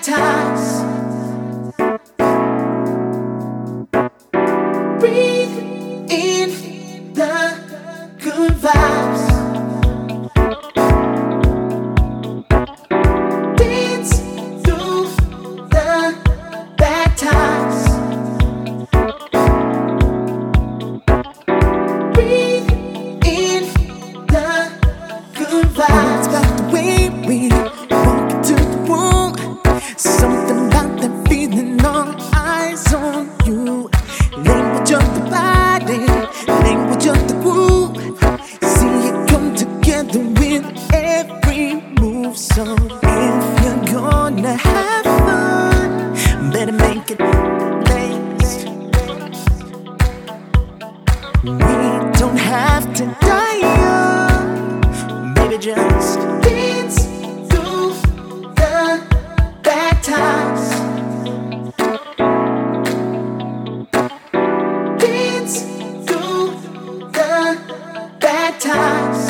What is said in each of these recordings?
times. Breathe in the good vibes. Dance through the bad times. Breathe in the good vibes. It's about the way we walk into the room. Something about that feeling, all eyes on you. Language of the body, language of the groove. See it come together with every move. So if you're gonna have fun, better make it last. We don't have to die young, baby, just dance through the bad times. Dance through the bad times.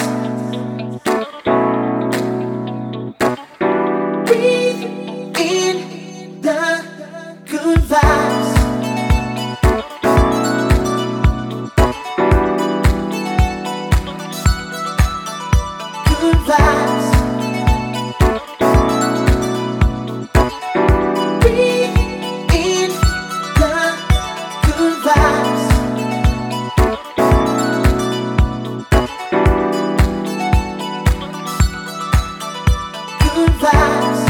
Breathe in the good vibes. Good vibes. Breathe in the good vibes. Good vibes.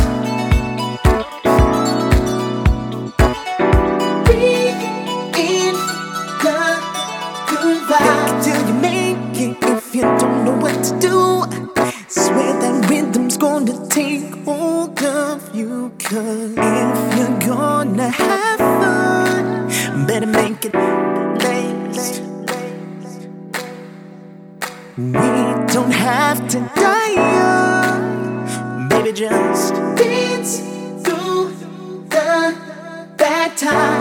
Breathe in the good vibes. Fake it till you make it if you don't know what to do. Swear that rhythm's gonna take hold of you. Cause if you're gonna have fun, better make it last. We don't have to die young, baby, just dance through the bad times.